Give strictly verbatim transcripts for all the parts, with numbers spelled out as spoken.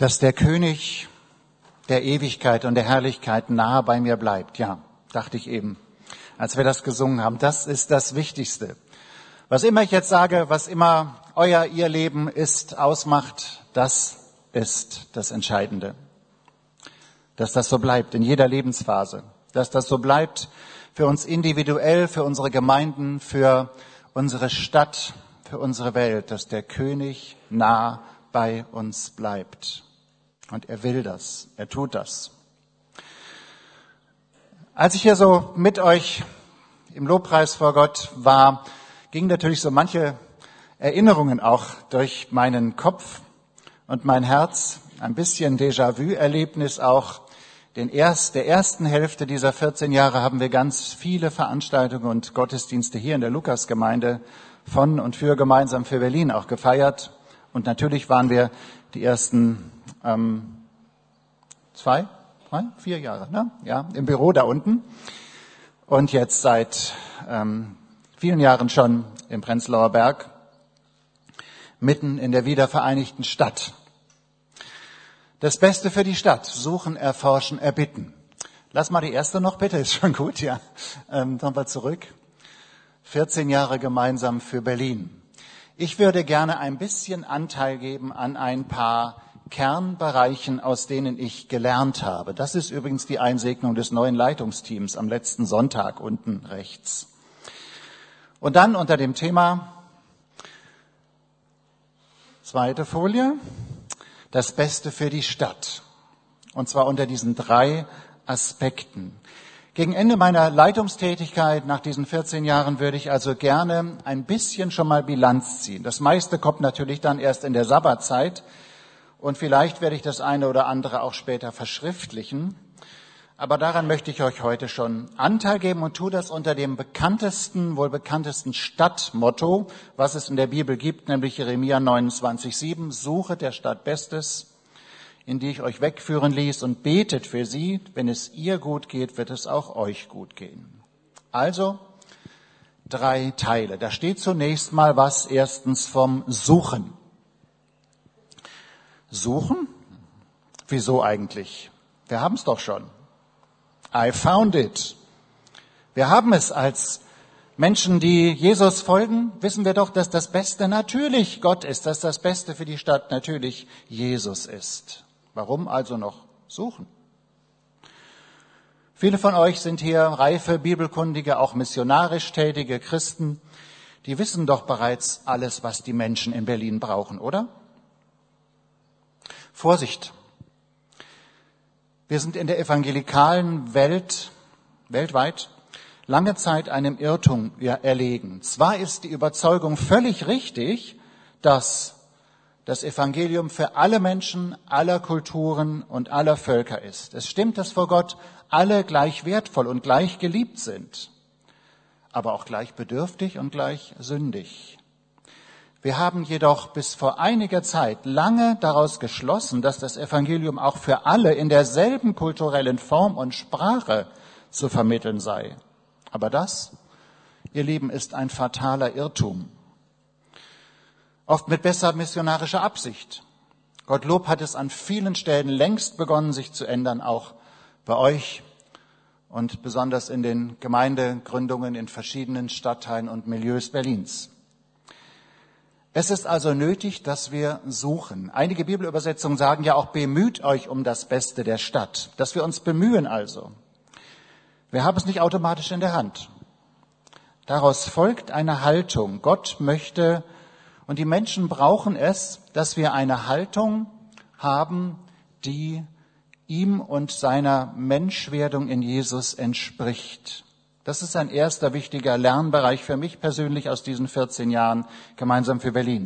dass der König der Ewigkeit und der Herrlichkeit nahe bei mir bleibt. Ja, dachte ich eben, als wir das gesungen haben. Das ist das Wichtigste. Was immer ich jetzt sage, was immer euer, ihr Leben ist, ausmacht, das ist das Entscheidende. Dass das so bleibt in jeder Lebensphase. Dass das so bleibt für uns individuell, für unsere Gemeinden, für unsere Stadt, für unsere Welt. Dass der König nah bei uns bleibt. Und er will das, er tut das. Als ich hier so mit euch im Lobpreis vor Gott war, gingen natürlich so manche Erinnerungen auch durch meinen Kopf und mein Herz. Ein bisschen Déjà-vu-Erlebnis auch. Den erst, der ersten Hälfte dieser vierzehn Jahre haben wir ganz viele Veranstaltungen und Gottesdienste hier in der Lukasgemeinde von und für Gemeinsam für Berlin auch gefeiert. Und natürlich waren wir die ersten ähm, zwei, drei, vier Jahre, ne? Ja, im Büro da unten. Und jetzt seit ähm, vielen Jahren schon im Prenzlauer Berg, mitten in der wiedervereinigten Stadt. Das Beste für die Stadt: suchen, erforschen, erbitten. Lass mal die erste noch, bitte, ist schon gut, ja. Ähm, nochmal zurück. vierzehn Jahre gemeinsam für Berlin. Ich würde gerne ein bisschen Anteil geben an ein paar Kernbereichen, aus denen ich gelernt habe. Das ist übrigens die Einsegnung des neuen Leitungsteams am letzten Sonntag unten rechts. Und dann unter dem Thema, zweite Folie, das Beste für die Stadt. Und zwar unter diesen drei Aspekten. Gegen Ende meiner Leitungstätigkeit nach diesen vierzehn Jahren würde ich also gerne ein bisschen schon mal Bilanz ziehen. Das meiste kommt natürlich dann erst in der Sabbatzeit und vielleicht werde ich das eine oder andere auch später verschriftlichen. Aber daran möchte ich euch heute schon Anteil geben und tue das unter dem bekanntesten, wohl bekanntesten Stadtmotto, was es in der Bibel gibt, nämlich Jeremia neunundzwanzig sieben, suchet der Stadt Bestes, in die ich euch wegführen ließ, und betet für sie. Wenn es ihr gut geht, wird es auch euch gut gehen. Also drei Teile. Da steht zunächst mal was erstens vom Suchen. Suchen? Wieso eigentlich? Wir haben es doch schon. I found it. Wir haben es als Menschen, die Jesus folgen, wissen wir doch, dass das Beste natürlich Gott ist, dass das Beste für die Stadt natürlich Jesus ist. Warum also noch suchen? Viele von euch sind hier reife, bibelkundige, auch missionarisch tätige Christen. Die wissen doch bereits alles, was die Menschen in Berlin brauchen, oder? Vorsicht! Wir sind in der evangelikalen Welt, weltweit, lange Zeit einem Irrtum erlegen. Zwar ist die Überzeugung völlig richtig, dass das Evangelium für alle Menschen, aller Kulturen und aller Völker ist. Es stimmt, dass vor Gott alle gleich wertvoll und gleich geliebt sind, aber auch gleich bedürftig und gleich sündig. Wir haben jedoch bis vor einiger Zeit lange daraus geschlossen, dass das Evangelium auch für alle in derselben kulturellen Form und Sprache zu vermitteln sei. Aber das, ihr Lieben, ist ein fataler Irrtum. Oft mit besser missionarischer Absicht. Gottlob hat es an vielen Stellen längst begonnen, sich zu ändern, auch bei euch und besonders in den Gemeindegründungen in verschiedenen Stadtteilen und Milieus Berlins. Es ist also nötig, dass wir suchen. Einige Bibelübersetzungen sagen ja auch, bemüht euch um das Beste der Stadt. Dass wir uns bemühen also. Wir haben es nicht automatisch in der Hand. Daraus folgt eine Haltung. Gott möchte, und die Menschen brauchen es, dass wir eine Haltung haben, die ihm und seiner Menschwerdung in Jesus entspricht. Das ist ein erster wichtiger Lernbereich für mich persönlich aus diesen vierzehn Jahren gemeinsam für Berlin.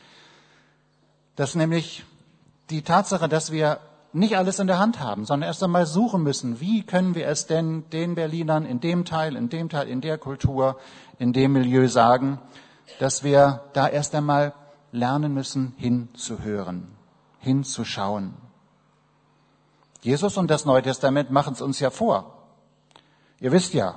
Das ist nämlich die Tatsache, dass wir nicht alles in der Hand haben, sondern erst einmal suchen müssen, wie können wir es denn den Berlinern in dem Teil, in dem Teil, in der Kultur, in dem Milieu sagen, dass wir da erst einmal lernen müssen, hinzuhören, hinzuschauen. Jesus und das Neue Testament machen es uns ja vor. Ihr wisst ja,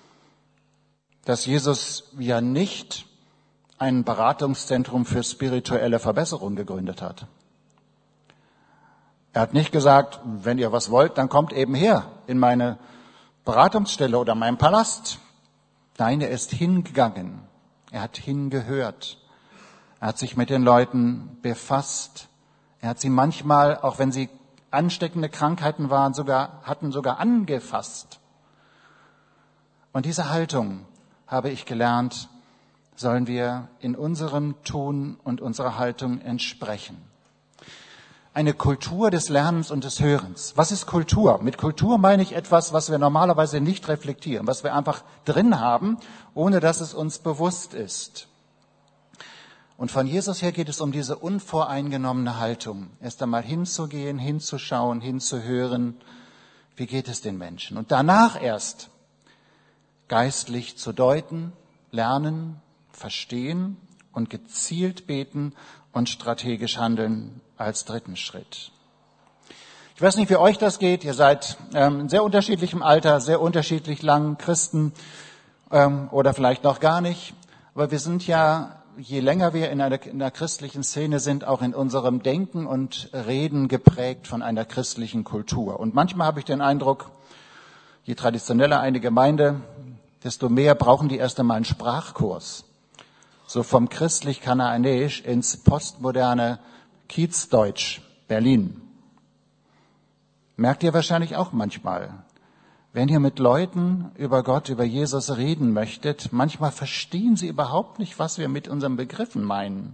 dass Jesus ja nicht ein Beratungszentrum für spirituelle Verbesserung gegründet hat. Er hat nicht gesagt, wenn ihr was wollt, dann kommt eben her in meine Beratungsstelle oder meinen Palast. Nein, er ist hingegangen. Er hat hingehört. Er hat sich mit den Leuten befasst. Er hat sie manchmal, auch wenn sie ansteckende Krankheiten waren, sogar, hatten sogar angefasst. Und diese Haltung, habe ich gelernt, sollen wir in unserem Tun und unserer Haltung entsprechen. Eine Kultur des Lernens und des Hörens. Was ist Kultur? Mit Kultur meine ich etwas, was wir normalerweise nicht reflektieren, was wir einfach drin haben, ohne dass es uns bewusst ist. Und von Jesus her geht es um diese unvoreingenommene Haltung. Erst einmal hinzugehen, hinzuschauen, hinzuhören. Wie geht es den Menschen? Und danach erst geistlich zu deuten, lernen, verstehen und gezielt beten und strategisch handeln als dritten Schritt. Ich weiß nicht, wie euch das geht. Ihr seid ähm, in sehr unterschiedlichem Alter, sehr unterschiedlich lang Christen ähm, oder vielleicht noch gar nicht. Aber wir sind ja, je länger wir in einer, in einer christlichen Szene sind, auch in unserem Denken und Reden geprägt von einer christlichen Kultur. Und manchmal habe ich den Eindruck, je traditioneller eine Gemeinde, desto mehr brauchen die erst einmal einen Sprachkurs. So vom christlich-kanaanäisch ins postmoderne Kiezdeutsch Berlin. Merkt ihr wahrscheinlich auch manchmal. Wenn ihr mit Leuten über Gott, über Jesus reden möchtet, manchmal verstehen sie überhaupt nicht, was wir mit unseren Begriffen meinen.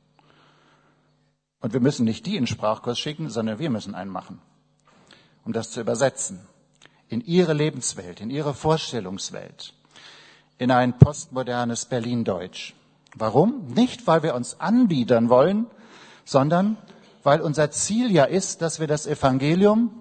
Und wir müssen nicht die in den Sprachkurs schicken, sondern wir müssen einen machen, um das zu übersetzen. In ihre Lebenswelt, in ihre Vorstellungswelt, in ein postmodernes Berlin-Deutsch. Warum? Nicht, weil wir uns anbiedern wollen, sondern weil unser Ziel ja ist, dass wir das Evangelium,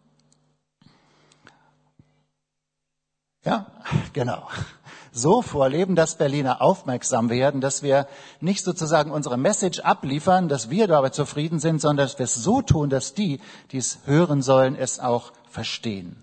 ja, genau, so vorleben, dass Berliner aufmerksam werden, dass wir nicht sozusagen unsere Message abliefern, dass wir dabei zufrieden sind, sondern dass wir es so tun, dass die, die es hören sollen, es auch verstehen.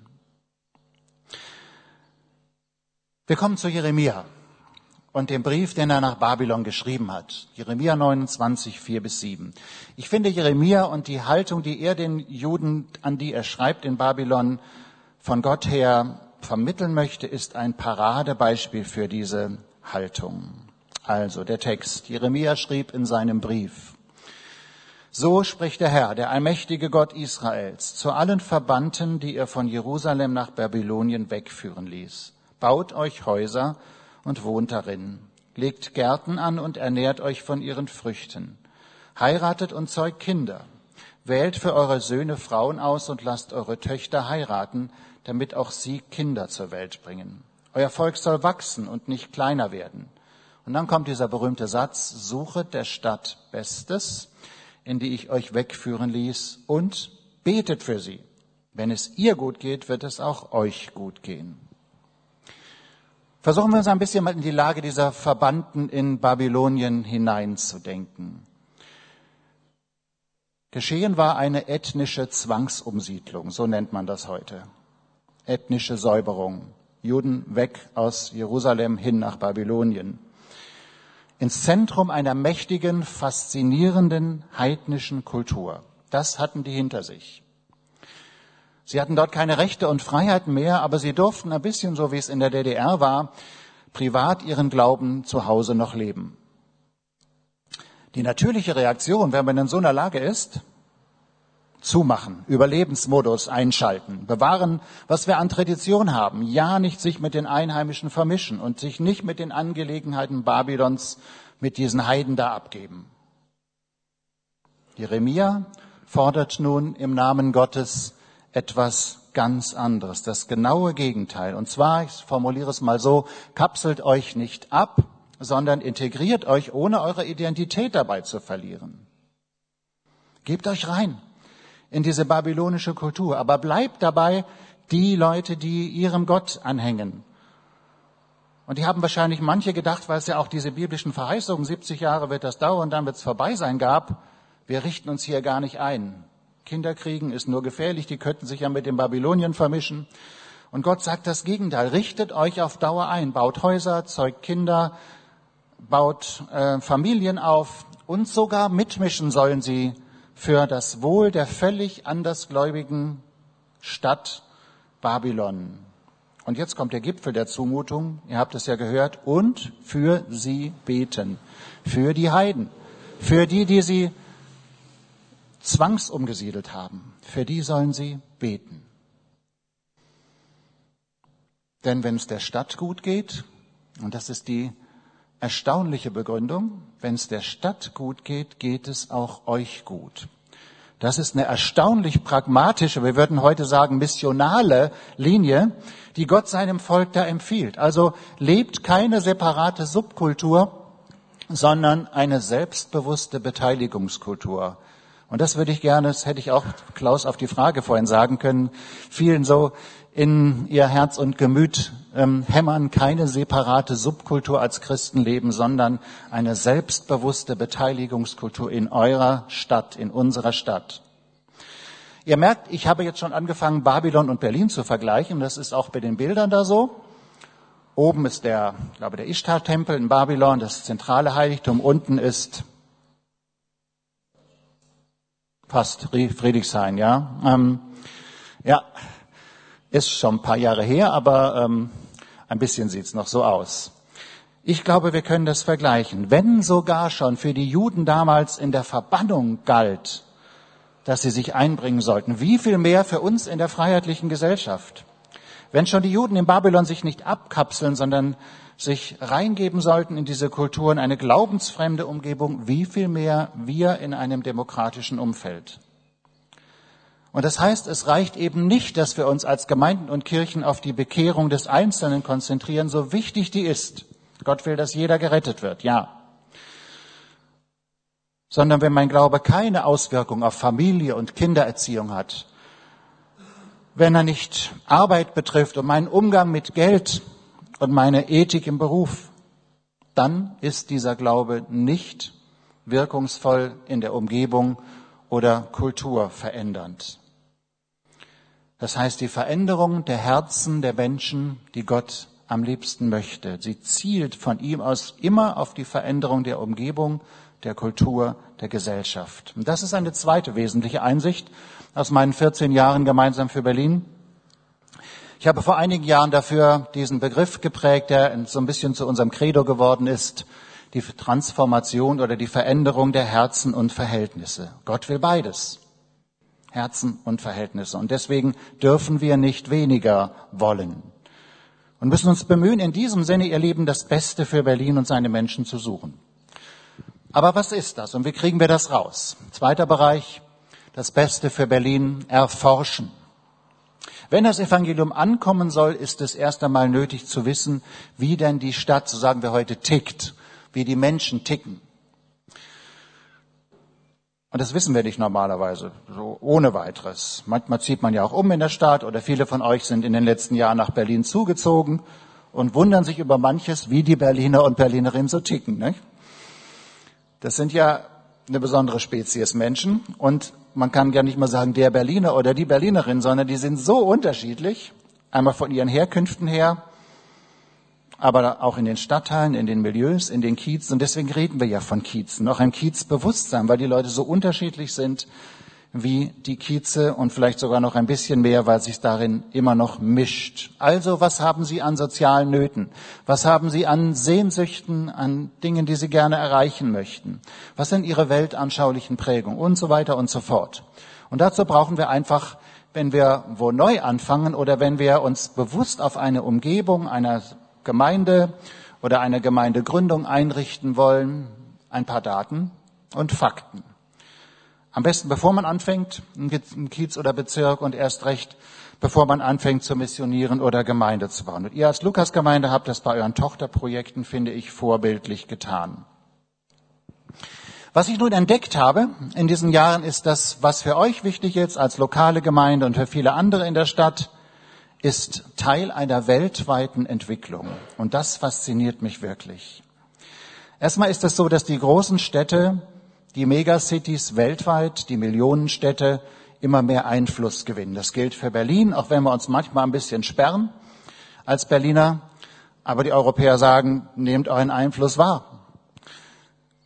Wir kommen zu Jeremia und dem Brief, den er nach Babylon geschrieben hat. Jeremia neunundzwanzig, vier bis sieben. Ich finde Jeremia und die Haltung, die er den Juden, an die er schreibt in Babylon, von Gott her vermitteln möchte, ist ein Paradebeispiel für diese Haltung. Also der Text. Jeremia schrieb in seinem Brief: So spricht der Herr, der allmächtige Gott Israels, zu allen Verbannten, die er von Jerusalem nach Babylonien wegführen ließ. Baut euch Häuser und wohnt darin. Legt Gärten an und ernährt euch von ihren Früchten. Heiratet und zeugt Kinder. Wählt für eure Söhne Frauen aus und lasst eure Töchter heiraten, damit auch sie Kinder zur Welt bringen. Euer Volk soll wachsen und nicht kleiner werden. Und dann kommt dieser berühmte Satz: Suchet der Stadt Bestes, in die ich euch wegführen ließ, und betet für sie. Wenn es ihr gut geht, wird es auch euch gut gehen. Versuchen wir uns ein bisschen mal in die Lage dieser Verbannten in Babylonien hineinzudenken. Geschehen war eine ethnische Zwangsumsiedlung, so nennt man das heute. Ethnische Säuberung. Juden weg aus Jerusalem hin nach Babylonien. Ins Zentrum einer mächtigen, faszinierenden heidnischen Kultur. Das hatten die hinter sich. Sie hatten dort keine Rechte und Freiheiten mehr, aber sie durften ein bisschen, so wie es in der D D R war, privat ihren Glauben zu Hause noch leben. Die natürliche Reaktion, wenn man in so einer Lage ist: zumachen, Überlebensmodus einschalten, bewahren, was wir an Tradition haben, ja nicht sich mit den Einheimischen vermischen und sich nicht mit den Angelegenheiten Babylons, mit diesen Heiden da abgeben. Jeremia fordert nun im Namen Gottes etwas ganz anderes, das genaue Gegenteil. Und zwar, ich formuliere es mal so: kapselt euch nicht ab, sondern integriert euch, ohne eure Identität dabei zu verlieren. Gebt euch rein in diese babylonische Kultur, aber bleibt dabei die Leute, die ihrem Gott anhängen. Und die haben wahrscheinlich manche gedacht, weil es ja auch diese biblischen Verheißungen, siebzig Jahre wird das dauern, dann wird es vorbei sein, gab, wir richten uns hier gar nicht ein. Kinder kriegen ist nur gefährlich, die könnten sich ja mit den Babyloniern vermischen. Und Gott sagt das Gegenteil: Richtet euch auf Dauer ein, baut Häuser, zeugt Kinder, baut äh, Familien auf, und sogar mitmischen sollen sie für das Wohl der völlig andersgläubigen Stadt Babylon. Und jetzt kommt der Gipfel der Zumutung, ihr habt es ja gehört, und für sie beten, für die Heiden, für die, die sie zwangsumgesiedelt haben, für die sollen sie beten. Denn wenn es der Stadt gut geht, und das ist die erstaunliche Begründung, wenn es der Stadt gut geht, geht es auch euch gut. Das ist eine erstaunlich pragmatische, wir würden heute sagen missionale Linie, die Gott seinem Volk da empfiehlt. Also lebt keine separate Subkultur, sondern eine selbstbewusste Beteiligungskultur. Und das würde ich gerne, das hätte ich auch Klaus auf die Frage vorhin sagen können, vielen so in ihr Herz und Gemüt ähm, hämmern, keine separate Subkultur als Christen leben, sondern eine selbstbewusste Beteiligungskultur in eurer Stadt, in unserer Stadt. Ihr merkt, ich habe jetzt schon angefangen, Babylon und Berlin zu vergleichen. Das ist auch bei den Bildern da so. Oben ist der, ich glaube, der Ishtar-Tempel in Babylon, das zentrale Heiligtum. Unten ist fast Friedrichshain, ja. Ähm, ja. Ist schon ein paar Jahre her, aber ähm, ein bisschen sieht's noch so aus. Ich glaube, wir können das vergleichen. Wenn sogar schon für die Juden damals in der Verbannung galt, dass sie sich einbringen sollten, wie viel mehr für uns in der freiheitlichen Gesellschaft? Wenn schon die Juden in Babylon sich nicht abkapseln, sondern sich reingeben sollten in diese Kulturen, eine glaubensfremde Umgebung, wie viel mehr wir in einem demokratischen Umfeld? Und das heißt, es reicht eben nicht, dass wir uns als Gemeinden und Kirchen auf die Bekehrung des Einzelnen konzentrieren, so wichtig die ist. Gott will, dass jeder gerettet wird, ja. Sondern wenn mein Glaube keine Auswirkung auf Familie und Kindererziehung hat, wenn er nicht Arbeit betrifft und meinen Umgang mit Geld und meine Ethik im Beruf, dann ist dieser Glaube nicht wirkungsvoll in der Umgebung oder Kultur verändernd. Das heißt, die Veränderung der Herzen der Menschen, die Gott am liebsten möchte, sie zielt von ihm aus immer auf die Veränderung der Umgebung, der Kultur, der Gesellschaft. Und das ist eine zweite wesentliche Einsicht aus meinen vierzehn Jahren gemeinsam für Berlin. Ich habe vor einigen Jahren dafür diesen Begriff geprägt, der so ein bisschen zu unserem Credo geworden ist, die Transformation oder die Veränderung der Herzen und Verhältnisse. Gott will beides, Herzen und Verhältnisse. Und deswegen dürfen wir nicht weniger wollen und müssen uns bemühen, in diesem Sinne, ihr Lieben, das Beste für Berlin und seine Menschen zu suchen. Aber was ist das und wie kriegen wir das raus? Zweiter Bereich, das Beste für Berlin erforschen. Wenn das Evangelium ankommen soll, ist es erst einmal nötig zu wissen, wie denn die Stadt, so sagen wir heute, tickt, wie die Menschen ticken. Und das wissen wir nicht normalerweise, so ohne weiteres. Manchmal zieht man ja auch um in der Stadt oder viele von euch sind in den letzten Jahren nach Berlin zugezogen und wundern sich über manches, wie die Berliner und Berlinerinnen so ticken, nicht? Das sind ja eine besondere Spezies Menschen und man kann gar nicht mal sagen, der Berliner oder die Berlinerin, sondern die sind so unterschiedlich, einmal von ihren Herkünften her, aber auch in den Stadtteilen, in den Milieus, in den Kiezen. Und deswegen reden wir ja von Kiezen, auch ein Kiezbewusstsein, weil die Leute so unterschiedlich sind wie die Kieze und vielleicht sogar noch ein bisschen mehr, weil sich darin immer noch mischt. Also, was haben Sie an sozialen Nöten? Was haben Sie an Sehnsüchten, an Dingen, die Sie gerne erreichen möchten? Was sind Ihre weltanschaulichen Prägungen? Und so weiter und so fort. Und dazu brauchen wir einfach, wenn wir wo neu anfangen oder wenn wir uns bewusst auf eine Umgebung einer Gemeinde oder eine Gemeindegründung einrichten wollen, ein paar Daten und Fakten. Am besten, bevor man anfängt, im Kiez oder Bezirk und erst recht, bevor man anfängt zu missionieren oder Gemeinde zu bauen. Und ihr als Lukas-Gemeinde habt das bei euren Tochterprojekten, finde ich, vorbildlich getan. Was ich nun entdeckt habe in diesen Jahren ist das, was für euch wichtig ist als lokale Gemeinde und für viele andere in der Stadt, ist Teil einer weltweiten Entwicklung. Und das fasziniert mich wirklich. Erstmal ist es so, dass die großen Städte, die Megacities weltweit, die Millionenstädte, immer mehr Einfluss gewinnen. Das gilt für Berlin, auch wenn wir uns manchmal ein bisschen sperren als Berliner. Aber die Europäer sagen, nehmt euren Einfluss wahr.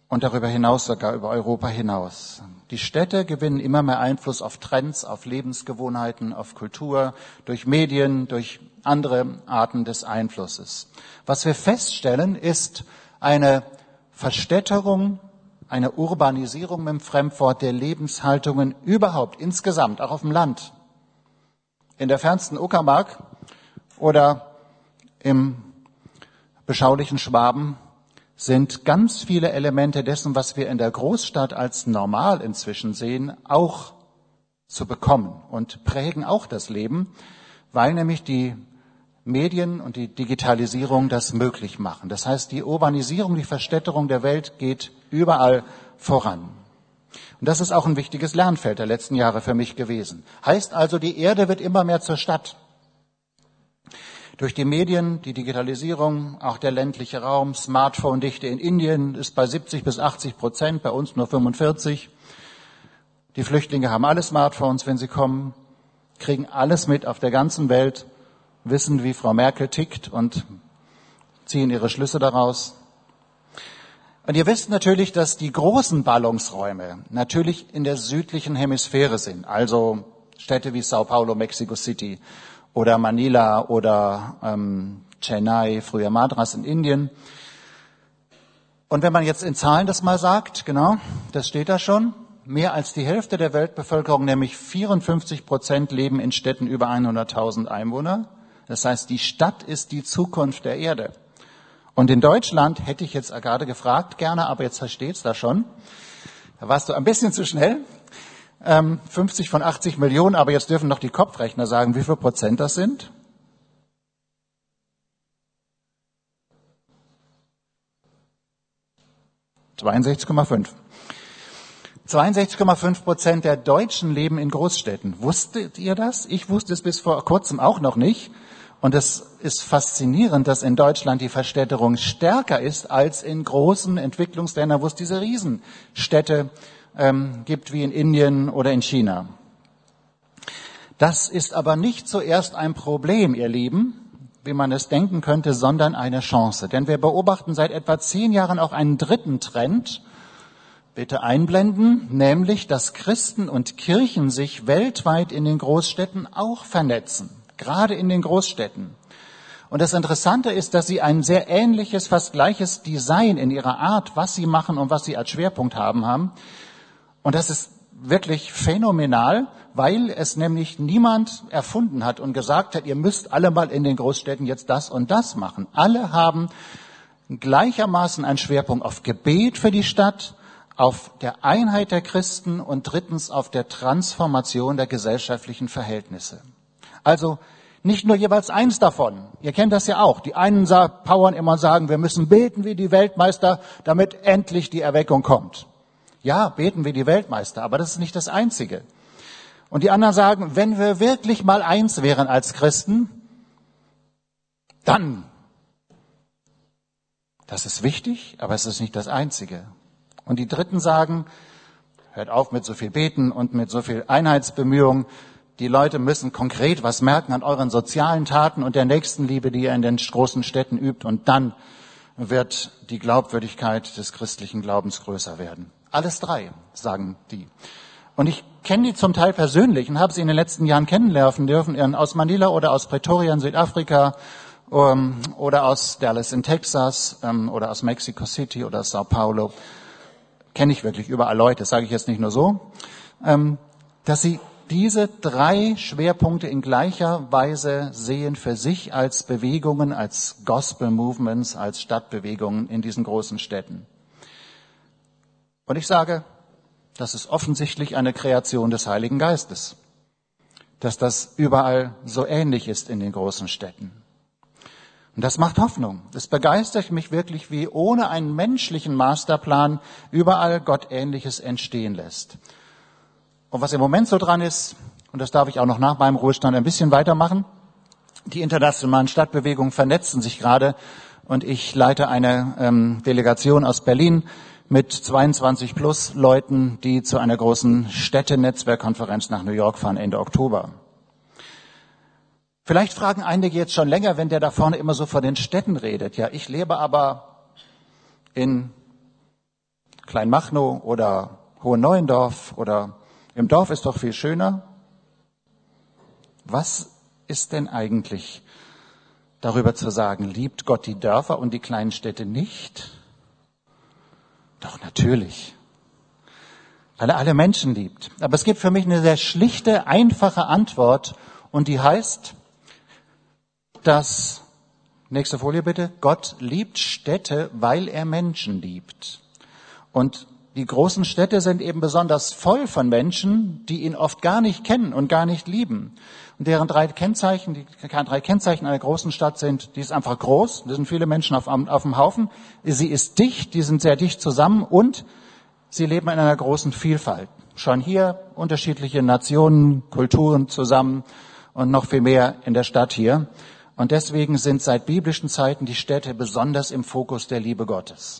und darüber hinaus, sogar über Europa hinaus. Die Städte gewinnen immer mehr Einfluss auf Trends, auf Lebensgewohnheiten, auf Kultur, durch Medien, durch andere Arten des Einflusses. Was wir feststellen, ist eine Verstädterung, eine Urbanisierung mit dem Fremdwort der Lebenshaltungen überhaupt, insgesamt, auch auf dem Land. In der fernsten Uckermark oder im beschaulichen Schwaben sind ganz viele Elemente dessen, was wir in der Großstadt als normal inzwischen sehen, auch zu bekommen und prägen auch das Leben, weil nämlich die Medien und die Digitalisierung das möglich machen. Das heißt, die Urbanisierung, die Verstädterung der Welt geht überall voran. Und das ist auch ein wichtiges Lernfeld der letzten Jahre für mich gewesen. Heißt also, die Erde wird immer mehr zur Stadt. Durch die Medien, die Digitalisierung, auch der ländliche Raum, Smartphone-Dichte in Indien ist bei siebzig bis achtzig Prozent, bei uns nur fünfundvierzig. Die Flüchtlinge haben alle Smartphones, wenn sie kommen, kriegen alles mit auf der ganzen Welt, wissen, wie Frau Merkel tickt und ziehen ihre Schlüsse daraus. Und ihr wisst natürlich, dass die großen Ballungsräume natürlich in der südlichen Hemisphäre sind, also Städte wie Sao Paulo, Mexico City, oder Manila oder ähm, Chennai, früher Madras in Indien. Und wenn man jetzt in Zahlen das mal sagt, genau, das steht da schon, mehr als die Hälfte der Weltbevölkerung, nämlich vierundfünfzig Prozent, leben in Städten über hunderttausend Einwohner. Das heißt, die Stadt ist die Zukunft der Erde. Und in Deutschland hätte ich jetzt gerade gefragt, gerne, aber jetzt versteht's da schon. Da warst du ein bisschen zu schnell. fünfzig von achtzig Millionen, aber jetzt dürfen noch die Kopfrechner sagen, wie viel Prozent das sind. zweiundsechzig Komma fünf. zweiundsechzig Komma fünf Prozent der Deutschen leben in Großstädten. Wusstet ihr das? Ich wusste es bis vor kurzem auch noch nicht. Und es ist faszinierend, dass in Deutschland die Verstädterung stärker ist als in großen Entwicklungsländern, wo es diese Riesenstädte ähm, gibt wie in Indien oder in China. Das ist aber nicht zuerst ein Problem, ihr Lieben, wie man es denken könnte, sondern eine Chance. Denn wir beobachten seit etwa zehn Jahren auch einen dritten Trend, bitte einblenden, nämlich, dass Christen und Kirchen sich weltweit in den Großstädten auch vernetzen, gerade in den Großstädten. Und das Interessante ist, dass sie ein sehr ähnliches, fast gleiches Design in ihrer Art, was sie machen und was sie als Schwerpunkt haben, haben. Und das ist wirklich phänomenal, weil es nämlich niemand erfunden hat und gesagt hat, ihr müsst alle mal in den Großstädten jetzt das und das machen. Alle haben gleichermaßen einen Schwerpunkt auf Gebet für die Stadt, auf der Einheit der Christen und drittens auf der Transformation der gesellschaftlichen Verhältnisse. Also nicht nur jeweils eins davon. Ihr kennt das ja auch. Die einen powern immer und sagen, wir müssen beten wie die Weltmeister, damit endlich die Erweckung kommt. Ja, beten wir die Weltmeister, aber das ist nicht das Einzige. Und die anderen sagen, wenn wir wirklich mal eins wären als Christen, dann. Das ist wichtig, aber es ist nicht das Einzige. Und die Dritten sagen, hört auf mit so viel Beten und mit so viel Einheitsbemühungen. Die Leute müssen konkret was merken an euren sozialen Taten und der Nächstenliebe, die ihr in den großen Städten übt. Und dann wird die Glaubwürdigkeit des christlichen Glaubens größer werden. Alles drei, sagen die. Und ich kenne die zum Teil persönlich und habe sie in den letzten Jahren kennenlernen dürfen, aus Manila oder aus Pretoria in Südafrika um, oder aus Dallas in Texas um, oder aus Mexico City oder Sao Paulo. Kenne ich wirklich überall Leute, das sage ich jetzt nicht nur so, um, dass sie diese drei Schwerpunkte in gleicher Weise sehen für sich als Bewegungen, als Gospel Movements, als Stadtbewegungen in diesen großen Städten. Und ich sage, das ist offensichtlich eine Kreation des Heiligen Geistes, dass das überall so ähnlich ist in den großen Städten. Und das macht Hoffnung. Es begeistert mich wirklich, wie ohne einen menschlichen Masterplan überall Gottähnliches entstehen lässt. Und was im Moment so dran ist, und das darf ich auch noch nach meinem Ruhestand ein bisschen weitermachen, die internationalen Stadtbewegungen vernetzen sich gerade und ich leite eine ähm, Delegation aus Berlin mit zweiundzwanzig plus Leuten, die zu einer großen Städtenetzwerkkonferenz nach New York fahren Ende Oktober. Vielleicht fragen einige jetzt schon länger, wenn der da vorne immer so von den Städten redet. Ja, ich lebe aber in Kleinmachnow oder Hohenneuendorf oder im Dorf ist doch viel schöner. Was ist denn eigentlich darüber zu sagen? Liebt Gott die Dörfer und die kleinen Städte nicht? Doch natürlich, weil er alle Menschen liebt. Aber es gibt für mich eine sehr schlichte, einfache Antwort und die heißt, dass, nächste Folie bitte, Gott liebt Städte, weil er Menschen liebt. Und die großen Städte sind eben besonders voll von Menschen, die ihn oft gar nicht kennen und gar nicht lieben. Und deren drei Kennzeichen, die drei Kennzeichen einer großen Stadt sind, die ist einfach groß, da sind viele Menschen auf, auf dem Haufen, sie ist dicht, die sind sehr dicht zusammen und sie leben in einer großen Vielfalt. Schon hier unterschiedliche Nationen, Kulturen zusammen und noch viel mehr in der Stadt hier. Und deswegen sind seit biblischen Zeiten die Städte besonders im Fokus der Liebe Gottes.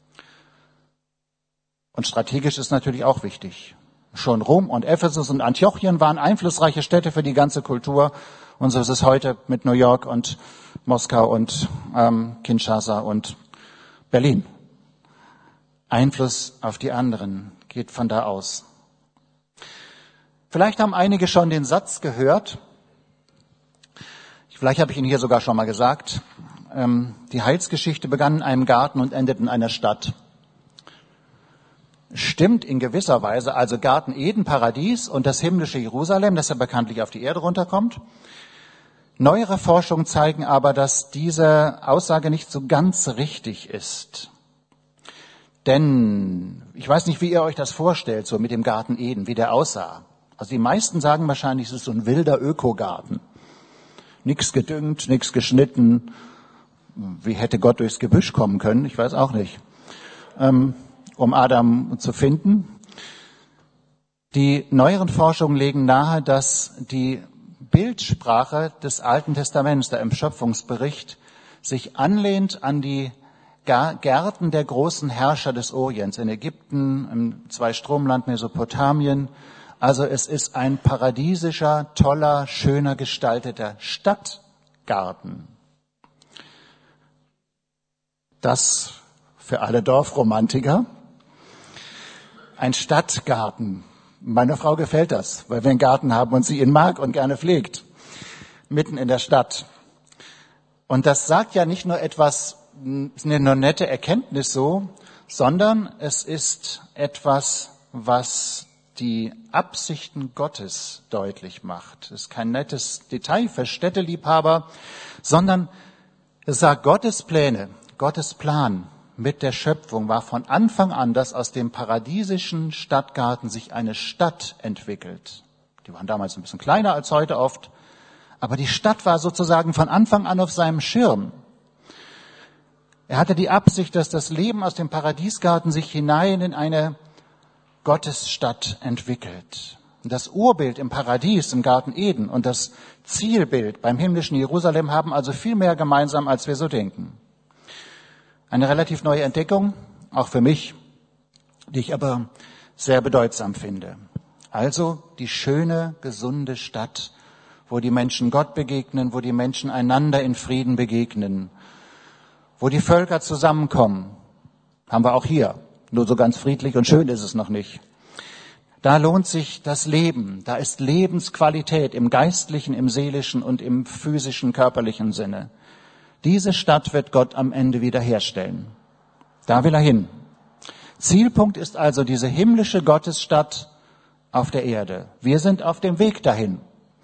Und strategisch ist natürlich auch wichtig. Schon Rom und Ephesus und Antiochien waren einflussreiche Städte für die ganze Kultur. Und so ist es heute mit New York und Moskau und ähm, Kinshasa und Berlin. Einfluss auf die anderen geht von da aus. Vielleicht haben einige schon den Satz gehört, vielleicht habe ich ihn hier sogar schon mal gesagt, ähm, die Heilsgeschichte begann in einem Garten und endet in einer Stadt. Stimmt in gewisser Weise, also Garten Eden, Paradies und das himmlische Jerusalem, das ja bekanntlich auf die Erde runterkommt. Neuere Forschungen zeigen aber, dass diese Aussage nicht so ganz richtig ist. Denn ich weiß nicht, wie ihr euch das vorstellt, so mit dem Garten Eden, wie der aussah. Also die meisten sagen wahrscheinlich, es ist so ein wilder Ökogarten. Nichts gedüngt, nichts geschnitten. Wie hätte Gott durchs Gebüsch kommen können? Ich weiß auch nicht. Ähm, um Adam zu finden. Die neueren Forschungen legen nahe, dass die Bildsprache des Alten Testaments, da im Schöpfungsbericht, sich anlehnt an die Gärten der großen Herrscher des Orients, in Ägypten, im Zweistromland Mesopotamien. Also es ist ein paradiesischer, toller, schöner gestalteter Stadtgarten. Das für alle Dorfromantiker. Ein Stadtgarten. Meiner Frau gefällt das, weil wir einen Garten haben und sie ihn mag und gerne pflegt. Mitten in der Stadt. Und das sagt ja nicht nur etwas, eine nette Erkenntnis so, sondern es ist etwas, was die Absichten Gottes deutlich macht. Es ist kein nettes Detail für Städteliebhaber, sondern es sagt Gottes Pläne, Gottes Plan mit der Schöpfung war von Anfang an, dass aus dem paradiesischen Stadtgarten sich eine Stadt entwickelt. Die waren damals ein bisschen kleiner als heute oft, aber die Stadt war sozusagen von Anfang an auf seinem Schirm. Er hatte die Absicht, dass das Leben aus dem Paradiesgarten sich hinein in eine Gottesstadt entwickelt. Und das Urbild im Paradies, im Garten Eden und das Zielbild beim himmlischen Jerusalem haben also viel mehr gemeinsam, als wir so denken. Eine relativ neue Entdeckung, auch für mich, die ich aber sehr bedeutsam finde. Also die schöne, gesunde Stadt, wo die Menschen Gott begegnen, wo die Menschen einander in Frieden begegnen, wo die Völker zusammenkommen, haben wir auch hier. Nur so ganz friedlich und schön ist es noch nicht. Da lohnt sich das Leben, da ist Lebensqualität im geistlichen, im seelischen und im physischen, körperlichen Sinne. Diese Stadt wird Gott am Ende wiederherstellen. Da will er hin. Zielpunkt ist also diese himmlische Gottesstadt auf der Erde. Wir sind auf dem Weg dahin.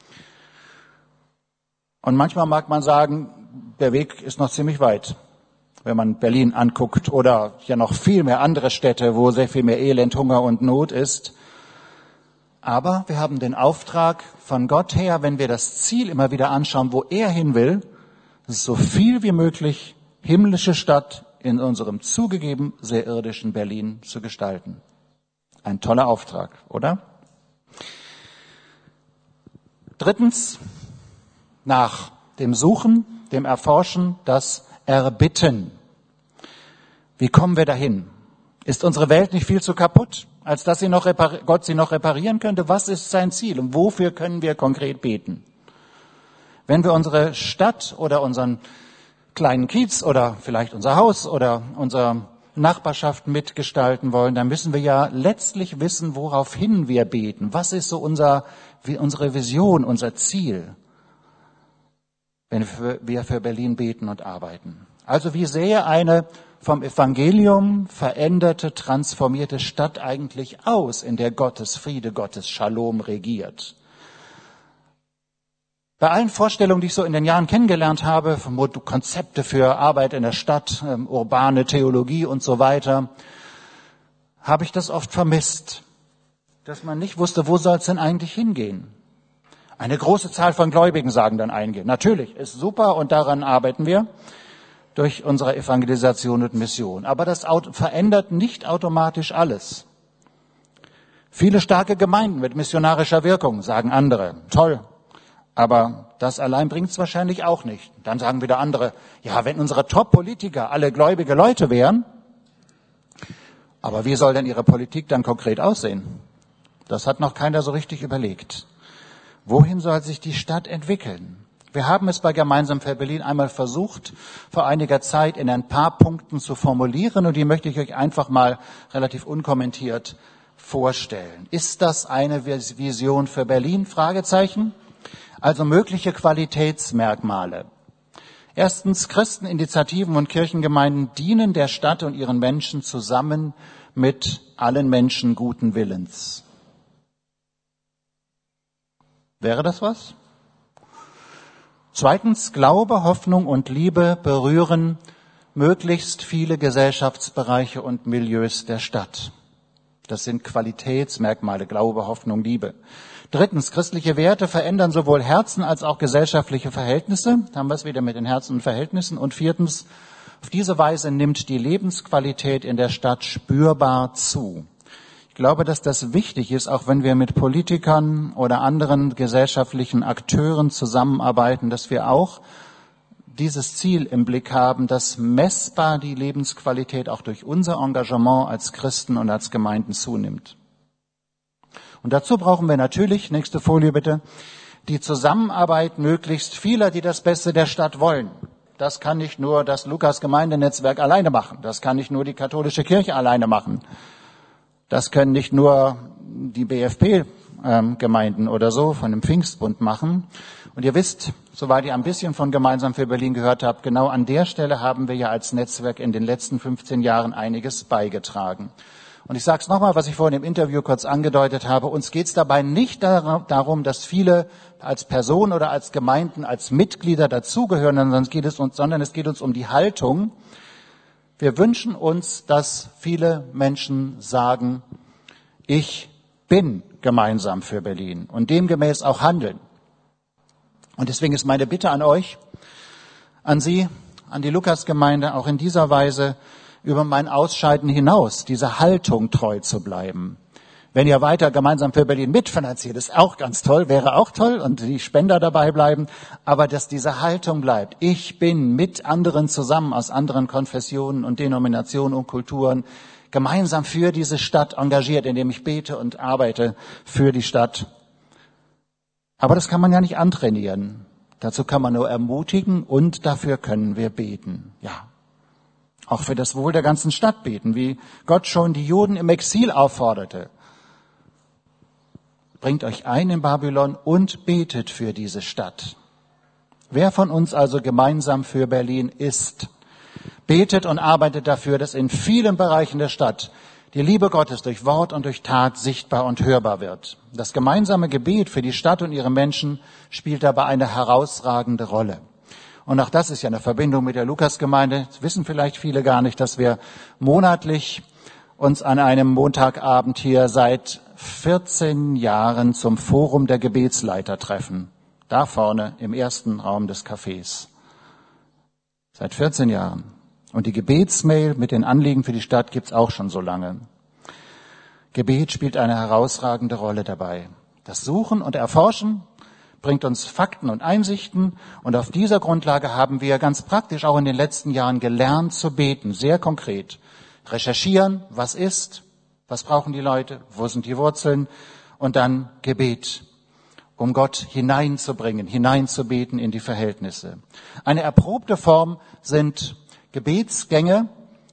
Und manchmal mag man sagen, der Weg ist noch ziemlich weit. Wenn man Berlin anguckt oder ja noch viel mehr andere Städte, wo sehr viel mehr Elend, Hunger und Not ist. Aber wir haben den Auftrag von Gott her, wenn wir das Ziel immer wieder anschauen, wo er hin will, so viel wie möglich himmlische Stadt in unserem zugegeben sehr irdischen Berlin zu gestalten. Ein toller Auftrag, oder? Drittens, nach dem Suchen, dem Erforschen, das Erbitten. Wie kommen wir dahin? Ist unsere Welt nicht viel zu kaputt, als dass sie noch repar- Gott sie noch reparieren könnte? Was ist sein Ziel und wofür können wir konkret beten? Wenn wir unsere Stadt oder unseren kleinen Kiez oder vielleicht unser Haus oder unser Nachbarschaft mitgestalten wollen, dann müssen wir ja letztlich wissen, woraufhin wir beten. Was ist so unser, wie unsere Vision, unser Ziel, wenn wir für Berlin beten und arbeiten? Also wie sähe eine vom Evangelium veränderte, transformierte Stadt eigentlich aus, in der Gottes Friede, Gottes Shalom regiert? Bei allen Vorstellungen, die ich so in den Jahren kennengelernt habe, Konzepte für Arbeit in der Stadt, ähm, urbane Theologie und so weiter, habe ich das oft vermisst, dass man nicht wusste, wo soll es denn eigentlich hingehen? Eine große Zahl von Gläubigen sagen dann eingehen. Natürlich, ist super und daran arbeiten wir durch unsere Evangelisation und Mission. Aber das verändert nicht automatisch alles. Viele starke Gemeinden mit missionarischer Wirkung, sagen andere. Toll. Aber das allein bringt es wahrscheinlich auch nicht. Dann sagen wieder andere, ja, wenn unsere Top-Politiker alle gläubige Leute wären, aber wie soll denn ihre Politik dann konkret aussehen? Das hat noch keiner so richtig überlegt. Wohin soll sich die Stadt entwickeln? Wir haben es bei Gemeinsam für Berlin einmal versucht, vor einiger Zeit in ein paar Punkten zu formulieren, und die möchte ich euch einfach mal relativ unkommentiert vorstellen. Ist das eine Vision für Berlin? Fragezeichen. Also mögliche Qualitätsmerkmale. Erstens, Christeninitiativen und Kirchengemeinden dienen der Stadt und ihren Menschen zusammen mit allen Menschen guten Willens. Wäre das was? Zweitens, Glaube, Hoffnung und Liebe berühren möglichst viele Gesellschaftsbereiche und Milieus der Stadt. Das sind Qualitätsmerkmale, Glaube, Hoffnung, Liebe. Drittens, christliche Werte verändern sowohl Herzen als auch gesellschaftliche Verhältnisse. Da haben wir es wieder mit den Herzen und Verhältnissen. Und viertens, auf diese Weise nimmt die Lebensqualität in der Stadt spürbar zu. Ich glaube, dass das wichtig ist, auch wenn wir mit Politikern oder anderen gesellschaftlichen Akteuren zusammenarbeiten, dass wir auch dieses Ziel im Blick haben, dass messbar die Lebensqualität auch durch unser Engagement als Christen und als Gemeinden zunimmt. Und dazu brauchen wir natürlich, nächste Folie bitte, die Zusammenarbeit möglichst vieler, die das Beste der Stadt wollen. Das kann nicht nur das Lukas-Gemeindenetzwerk alleine machen. Das kann nicht nur die katholische Kirche alleine machen. Das können nicht nur die B F P-Gemeinden oder so von dem Pfingstbund machen. Und ihr wisst, soweit ihr ein bisschen von Gemeinsam für Berlin gehört habt, genau an der Stelle haben wir ja als Netzwerk in den letzten fünfzehn Jahren einiges beigetragen. Und ich sage es nochmal, was ich vorhin im Interview kurz angedeutet habe. Uns geht es dabei nicht darum, dass viele als Personen oder als Gemeinden, als Mitglieder dazugehören, sondern es geht es uns, sondern es geht uns um die Haltung. Wir wünschen uns, dass viele Menschen sagen, ich bin gemeinsam für Berlin und demgemäß auch handeln. Und deswegen ist meine Bitte an euch, an Sie, an die Lukasgemeinde, auch in dieser Weise über mein Ausscheiden hinaus, diese Haltung treu zu bleiben. Wenn ihr weiter gemeinsam für Berlin mitfinanziert, ist auch ganz toll, wäre auch toll und die Spender dabei bleiben, aber dass diese Haltung bleibt. Ich bin mit anderen zusammen aus anderen Konfessionen und Denominationen und Kulturen gemeinsam für diese Stadt engagiert, indem ich bete und arbeite für die Stadt. Aber das kann man ja nicht antrainieren. Dazu kann man nur ermutigen und dafür können wir beten. Ja. Auch für das Wohl der ganzen Stadt beten, wie Gott schon die Juden im Exil aufforderte. Bringt euch ein in Babylon und betet für diese Stadt. Wer von uns also gemeinsam für Berlin ist, betet und arbeitet dafür, dass in vielen Bereichen der Stadt die Liebe Gottes durch Wort und durch Tat sichtbar und hörbar wird. Das gemeinsame Gebet für die Stadt und ihre Menschen spielt dabei eine herausragende Rolle. Und auch das ist ja eine Verbindung mit der Lukasgemeinde. Das wissen vielleicht viele gar nicht, dass wir monatlich uns an einem Montagabend hier seit vierzehn Jahren zum Forum der Gebetsleiter treffen. Da vorne im ersten Raum des Cafés. Seit vierzehn Jahren. Und die Gebetsmail mit den Anliegen für die Stadt gibt's auch schon so lange. Gebet spielt eine herausragende Rolle dabei. Das Suchen und Erforschen bringt uns Fakten und Einsichten. Und auf dieser Grundlage haben wir ganz praktisch auch in den letzten Jahren gelernt zu beten, sehr konkret. Recherchieren, was ist, was brauchen die Leute, wo sind die Wurzeln und dann Gebet, um Gott hineinzubringen, hineinzubeten in die Verhältnisse. Eine erprobte Form sind Gebetsgänge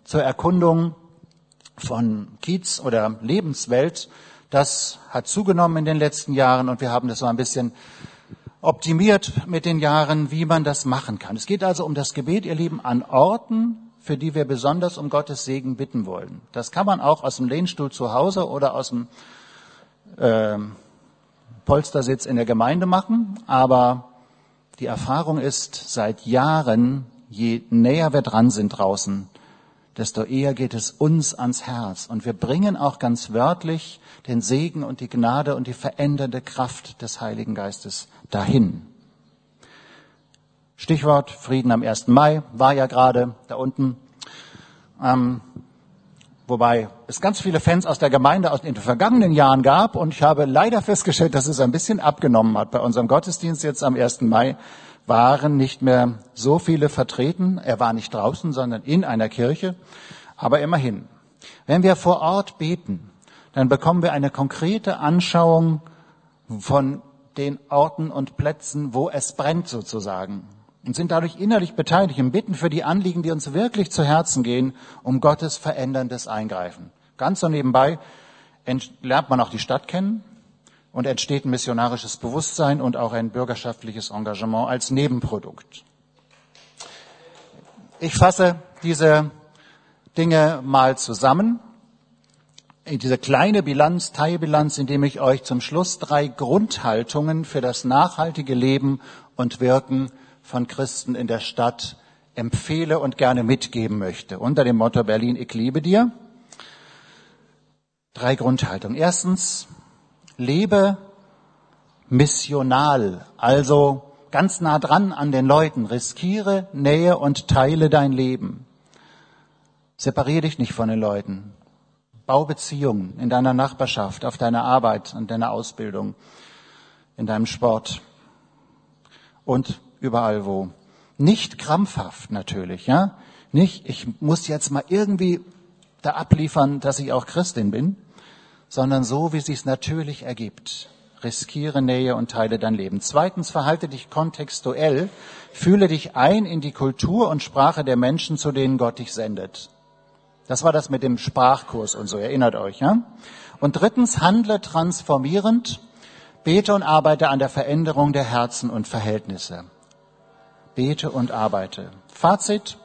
zur Erkundung von Kiez oder Lebenswelt, das hat zugenommen in den letzten Jahren und wir haben das so ein bisschen optimiert mit den Jahren, wie man das machen kann. Es geht also um das Gebet, ihr Lieben, an Orten, für die wir besonders um Gottes Segen bitten wollen. Das kann man auch aus dem Lehnstuhl zu Hause oder aus dem äh, Polstersitz in der Gemeinde machen, aber die Erfahrung ist seit Jahren, je näher wir dran sind draußen, desto eher geht es uns ans Herz. Und wir bringen auch ganz wörtlich den Segen und die Gnade und die verändernde Kraft des Heiligen Geistes dahin. Stichwort Frieden am ersten Mai war ja gerade da unten. Ähm, wobei es ganz viele Fans aus der Gemeinde aus den vergangenen Jahren gab. Und ich habe leider festgestellt, dass es ein bisschen abgenommen hat. Bei unserem Gottesdienst jetzt am ersten Mai waren nicht mehr so viele vertreten. Er war nicht draußen, sondern in einer Kirche. Aber immerhin, wenn wir vor Ort beten, dann bekommen wir eine konkrete Anschauung von den Orten und Plätzen, wo es brennt sozusagen. Und sind dadurch innerlich beteiligt im Bitten für die Anliegen, die uns wirklich zu Herzen gehen, um Gottes veränderndes Eingreifen. Ganz so nebenbei lernt man auch die Stadt kennen und entsteht ein missionarisches Bewusstsein und auch ein bürgerschaftliches Engagement als Nebenprodukt. Ich fasse diese Dinge mal zusammen. In diese kleine Bilanz, Teilbilanz, indem ich euch zum Schluss drei Grundhaltungen für das nachhaltige Leben und Wirken von Christen in der Stadt empfehle und gerne mitgeben möchte. Unter dem Motto Berlin, ich liebe dir. Drei Grundhaltungen. Erstens, lebe missional, also ganz nah dran an den Leuten. Riskiere Nähe und teile dein Leben. Separiere dich nicht von den Leuten. Bau Beziehungen in deiner Nachbarschaft, auf deiner Arbeit, in deiner Ausbildung, in deinem Sport und überall wo. Nicht krampfhaft natürlich, ja. Nicht, ich muss jetzt mal irgendwie da abliefern, dass ich auch Christin bin, sondern so, wie es sich natürlich ergibt. Riskiere Nähe und teile dein Leben. Zweitens, verhalte dich kontextuell, fühle dich ein in die Kultur und Sprache der Menschen, zu denen Gott dich sendet. Das war das mit dem Sprachkurs und so, erinnert euch, ja? Und drittens, handle transformierend, bete und arbeite an der Veränderung der Herzen und Verhältnisse. Bete und arbeite. Fazit.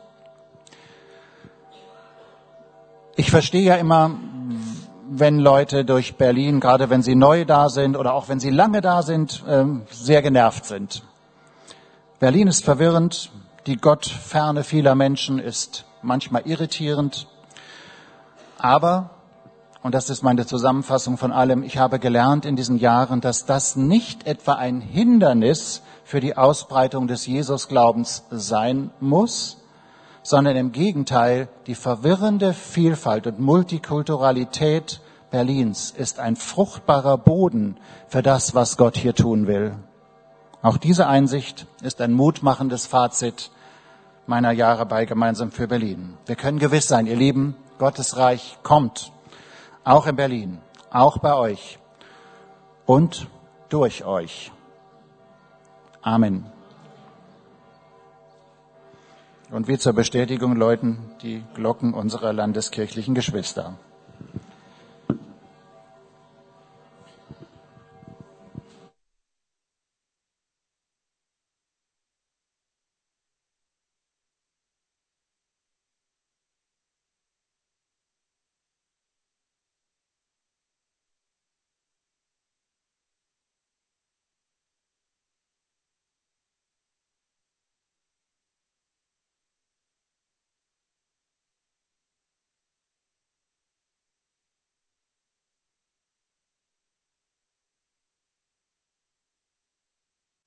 Ich verstehe ja immer, wenn Leute durch Berlin, gerade wenn sie neu da sind oder auch wenn sie lange da sind, sehr genervt sind. Berlin ist verwirrend, die Gottferne vieler Menschen ist manchmal irritierend. Aber, und das ist meine Zusammenfassung von allem, ich habe gelernt in diesen Jahren, dass das nicht etwa ein Hindernis für die Ausbreitung des Jesusglaubens sein muss, sondern im Gegenteil, die verwirrende Vielfalt und Multikulturalität Berlins ist ein fruchtbarer Boden für das, was Gott hier tun will. Auch diese Einsicht ist ein mutmachendes Fazit meiner Jahre bei Gemeinsam für Berlin. Wir können gewiss sein, ihr Lieben, Gottes Reich kommt, auch in Berlin, auch bei euch und durch euch. Amen. Und wie zur Bestätigung läuten die Glocken unserer landeskirchlichen Geschwister.